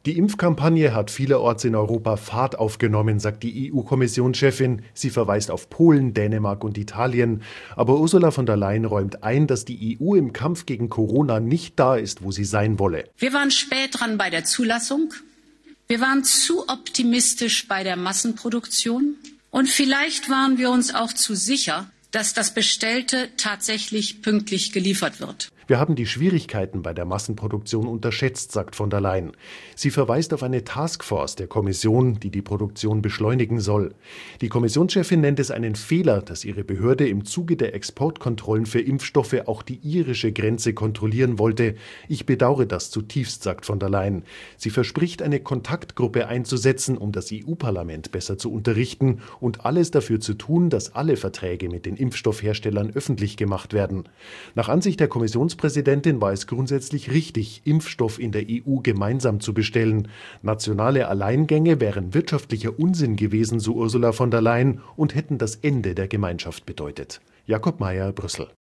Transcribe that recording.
Die Impfkampagne hat vielerorts in Europa Fahrt aufgenommen, sagt die EU-Kommissionschefin. Sie verweist auf Polen, Dänemark und Italien. Aber Ursula von der Leyen räumt ein, dass die EU im Kampf gegen Corona nicht da ist, wo sie sein wolle. Wir waren spät dran bei der Zulassung. Wir waren zu optimistisch bei der Massenproduktion. Und vielleicht waren wir uns auch zu sicher, dass das Bestellte tatsächlich pünktlich geliefert wird. Wir haben die Schwierigkeiten bei der Massenproduktion unterschätzt, sagt von der Leyen. Sie verweist auf eine Taskforce der Kommission, die die Produktion beschleunigen soll. Die Kommissionschefin nennt es einen Fehler, dass ihre Behörde im Zuge der Exportkontrollen für Impfstoffe auch die irische Grenze kontrollieren wollte. Ich bedauere das zutiefst, sagt von der Leyen. Sie verspricht, eine Kontaktgruppe einzusetzen, um das EU-Parlament besser zu unterrichten und alles dafür zu tun, dass alle Verträge mit den Impfstoffherstellern öffentlich gemacht werden. Nach Ansicht der Kommissionspräsidentin war es grundsätzlich richtig, Impfstoff in der EU gemeinsam zu bestellen. Nationale Alleingänge wären wirtschaftlicher Unsinn gewesen, so Ursula von der Leyen, und hätten das Ende der Gemeinschaft bedeutet. Jakob Mayer, Brüssel.